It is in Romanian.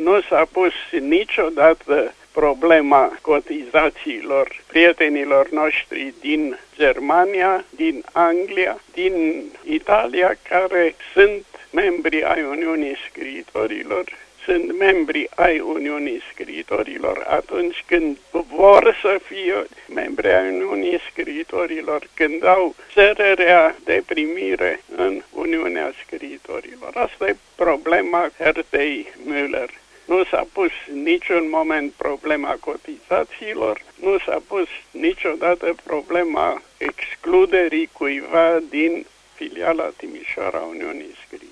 nu s-a pus niciodată problema cotizațiilor prietenilor noștri din Germania, din Anglia, din Italia, care sunt membri ai Uniunii Scriitorilor, sunt membri ai Uniunii Scriitorilor atunci când vor să fie membri ai Uniunii Scriitorilor, când au cererea de primire în Uniunea Scriitorilor. Asta e problema Hertei Müller. Nu s-a pus niciun moment problema cotizațiilor, nu s-a pus niciodată problema excluderii cuiva din filiala Timișoara Uniunii Scriitorilor.